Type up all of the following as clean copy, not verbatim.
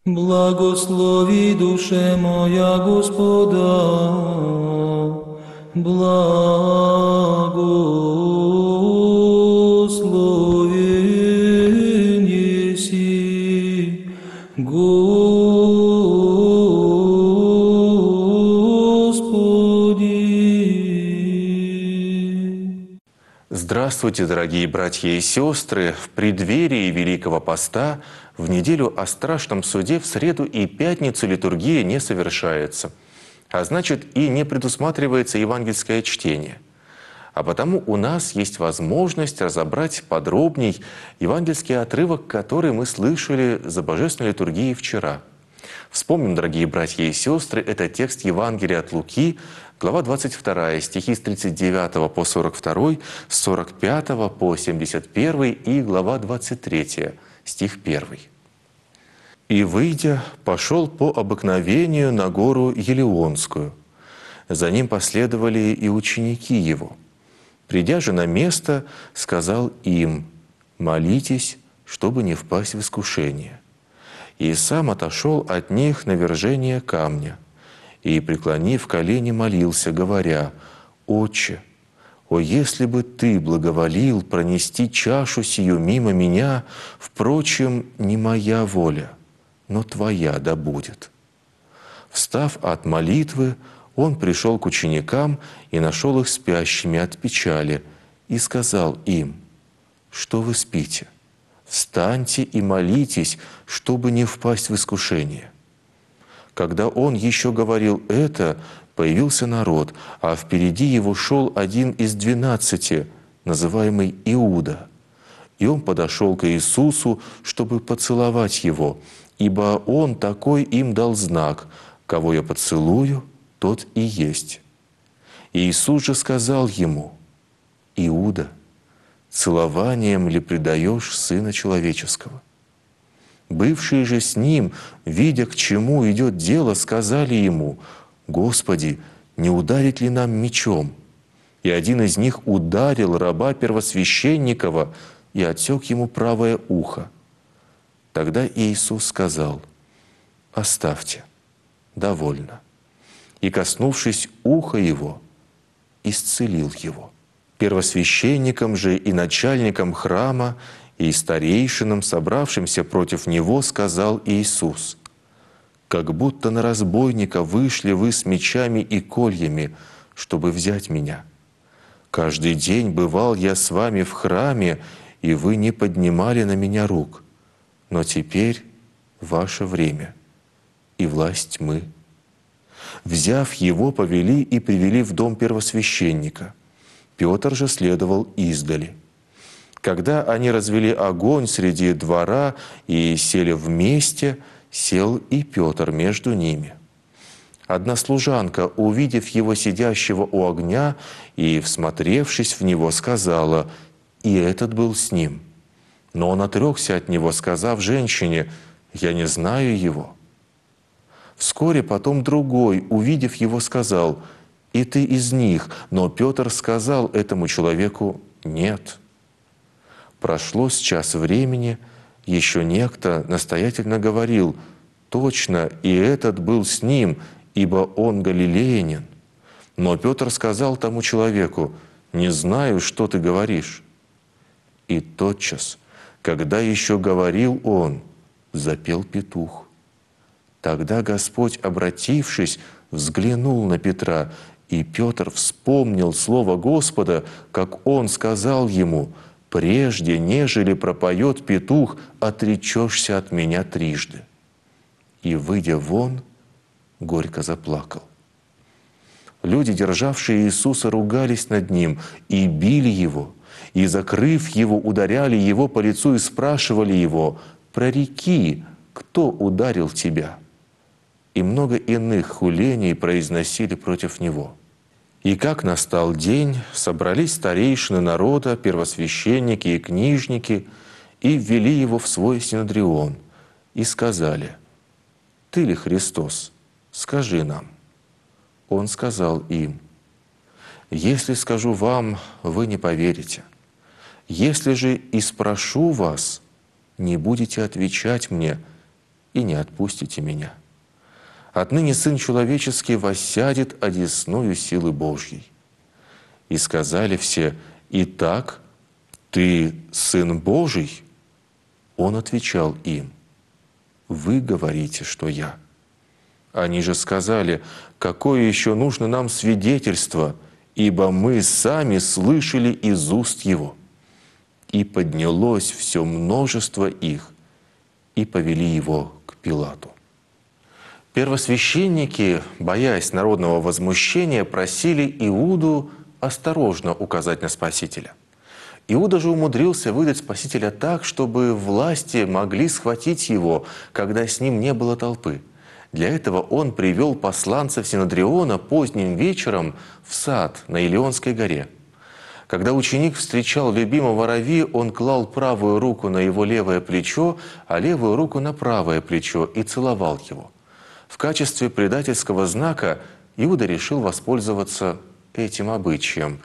Благослови душе моя Господа, благословен еси, Господи. Здравствуйте, дорогие братья и сестры! В преддверии Великого Поста в неделю о страшном суде в среду и пятницу литургия не совершается, а значит и не предусматривается евангельское чтение. А потому у нас есть возможность разобрать подробней евангельский отрывок, который мы слышали за Божественной литургией вчера. Вспомним, дорогие братья и сестры, это текст Евангелия от Луки, глава 22, стихи с 39 по 42, с 45 по 71 и глава 23, стих 1. «И, выйдя, пошел по обыкновению на гору Елеонскую. За ним последовали и ученики его. Придя же на место, сказал им: молитесь, чтобы не впасть в искушение. И сам отошел от них на вержение камня, и, преклонив колени, молился, говоря: «Отче, о, если бы Ты благоволил пронести чашу сию мимо меня, впрочем, не моя воля, но Твоя да будет». Встав от молитвы, Он пришел к ученикам и нашел их спящими от печали, и сказал им: «Что вы спите? Встаньте и молитесь, чтобы не впасть в искушение». Когда он еще говорил это, появился народ, а впереди его шел один из 12, называемый Иуда. И он подошел к Иисусу, чтобы поцеловать его, ибо он такой им дал знак: «Кого я поцелую, тот и есть». И Иисус же сказал ему: «Иуда, целованием ли предаешь Сына Человеческого?» Бывшие же с ним, видя, к чему идет дело, сказали ему: «Господи, не ударить ли нам мечом?» И один из них ударил раба первосвященникова и отсек ему правое ухо. Тогда Иисус сказал: «Оставьте, довольно». И, коснувшись уха его, исцелил его. Первосвященникам же и начальникам храма и старейшинам, собравшимся против него, сказал Иисус: «Как будто на разбойника вышли вы с мечами и кольями, чтобы взять меня. Каждый день бывал я с вами в храме, и вы не поднимали на меня рук. Но теперь ваше время и власть тьмы». Взяв его, повели и привели в дом первосвященника. Петр же следовал издали. Когда они развели огонь среди двора и сели вместе, сел и Петр между ними. Одна служанка, увидев его сидящего у огня и, всмотревшись в него, сказала: «И этот был с ним». Но он отрекся от него, сказав женщине: «Я не знаю его». Вскоре потом другой, увидев его, сказал: «И ты из них». Но Петр сказал этому человеку: «Нет». Прошло с час времени, еще некто настоятельно говорил: «Точно, и этот был с ним, ибо он галилеянин». Но Петр сказал тому человеку: «Не знаю, что ты говоришь». И тотчас, когда еще говорил он, запел петух. Тогда Господь, обратившись, взглянул на Петра, и Петр вспомнил слово Господа, как он сказал ему: «Прежде, нежели пропоет петух, отречешься от меня трижды». И, выйдя вон, горько заплакал. Люди, державшие Иисуса, ругались над Ним и били Его, и, закрыв Его, ударяли Его по лицу и спрашивали Его: «Прореки, кто ударил Тебя?» И много иных хулений произносили против Него. И как настал день, собрались старейшины народа, первосвященники и книжники, и ввели Его в свой синодрион, и сказали: «Ты ли Христос? Скажи нам». Он сказал им: «Если скажу вам, вы не поверите. Если же и спрошу вас, не будете отвечать мне: и не отпустите меня. Отныне Сын Человеческий воссядет одесную силы Божьей». И сказали все: «Итак, ты Сын Божий?» Он отвечал им: «Вы говорите, что я». Они же сказали: «Какое еще нужно нам свидетельство, ибо мы сами слышали из уст его». И поднялось все множество их, и повели его к Пилату. Первосвященники, боясь народного возмущения, просили Иуду осторожно указать на Спасителя. Иуда же умудрился выдать Спасителя так, чтобы власти могли схватить его, когда с ним не было толпы. Для этого он привел посланцев Синодриона поздним вечером в сад на Илионской горе. Когда ученик встречал любимого рави, он клал правую руку на его левое плечо, а левую руку на правое плечо и целовал его. В качестве предательского знака Иуда решил воспользоваться этим обычаем,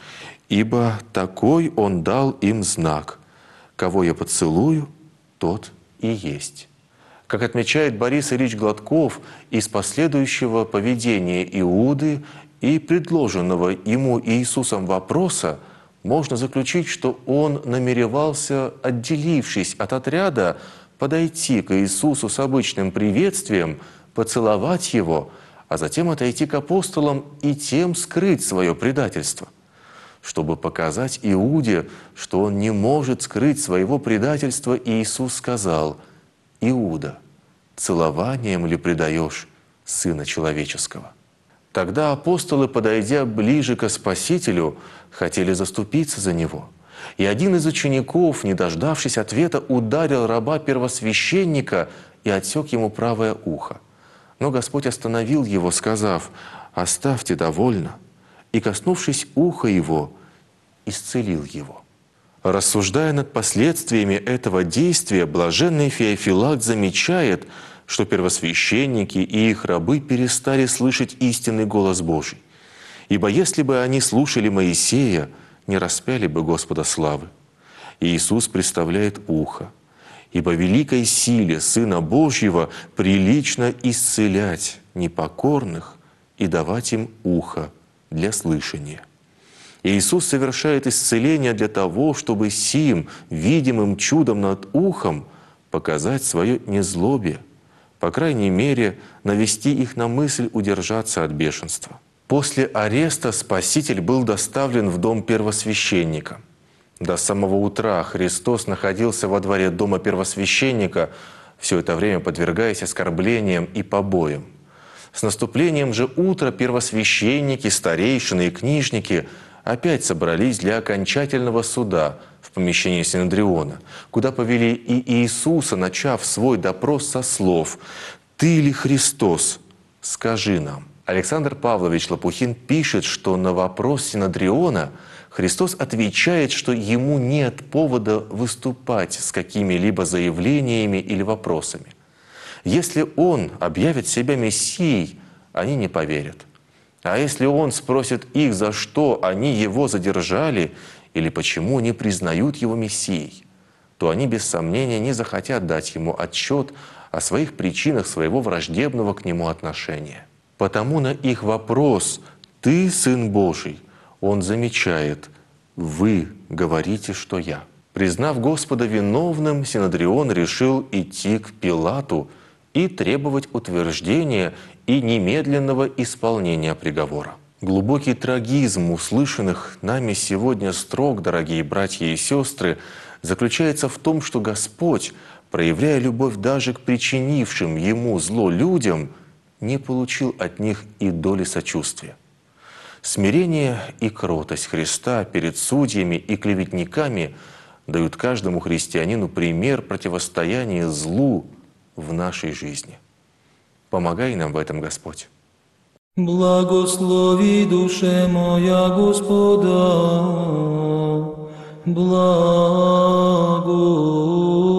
ибо такой он дал им знак: «Кого я поцелую, тот и есть». Как отмечает Борис Ильич Гладков, из последующего поведения Иуды и предложенного ему Иисусом вопроса можно заключить, что он намеревался, отделившись от отряда, подойти к Иисусу с обычным приветствием, поцеловать его, а затем отойти к апостолам и тем скрыть свое предательство. Чтобы показать Иуде, что он не может скрыть своего предательства, Иисус сказал: «Иуда, целованием ли предаешь Сына Человеческого?» Тогда апостолы, подойдя ближе ко Спасителю, хотели заступиться за Него. И один из учеников, не дождавшись ответа, ударил раба первосвященника и отсек ему правое ухо. Но Господь остановил его, сказав: «Оставьте довольно», и, коснувшись уха его, исцелил его. Рассуждая над последствиями этого действия, блаженный Феофилакт замечает, что первосвященники и их рабы перестали слышать истинный голос Божий. Ибо если бы они слушали Моисея, не распяли бы Господа славы. И Иисус представляет ухо. Ибо великой силе Сына Божьего прилично исцелять непокорных и давать им ухо для слышания. И Иисус совершает исцеление для того, чтобы сим видимым чудом над ухом показать свое незлобие, по крайней мере, навести их на мысль удержаться от бешенства. После ареста Спаситель был доставлен в дом первосвященника. До самого утра Христос находился во дворе дома первосвященника, все это время подвергаясь оскорблениям и побоям. С наступлением же утра первосвященники, старейшины и книжники опять собрались для окончательного суда в помещении Синодриона, куда повели и Иисуса, начав свой допрос со слов: «Ты ли Христос? Скажи нам». Александр Павлович Лопухин пишет, что на вопрос Синодриона Христос отвечает, что ему нет повода выступать с какими-либо заявлениями или вопросами. Если он объявит себя Мессией, они не поверят. А если он спросит их, за что они его задержали или почему не признают его Мессией, то они без сомнения не захотят дать ему отчет о своих причинах своего враждебного к нему отношения. Потому на их вопрос «Ты Сын Божий?» он замечает: «Вы говорите, что я». Признав Господа виновным, Синодрион решил идти к Пилату и требовать утверждения и немедленного исполнения приговора. Глубокий трагизм услышанных нами сегодня строк, дорогие братья и сестры, заключается в том, что Господь, проявляя любовь даже к причинившим Ему зло людям, не получил от них и доли сочувствия. Смирение и кротость Христа перед судьями и клеветниками дают каждому христианину пример противостояния злу в нашей жизни. Помогай нам в этом, Господь. Благослови душе моя Господа, благо.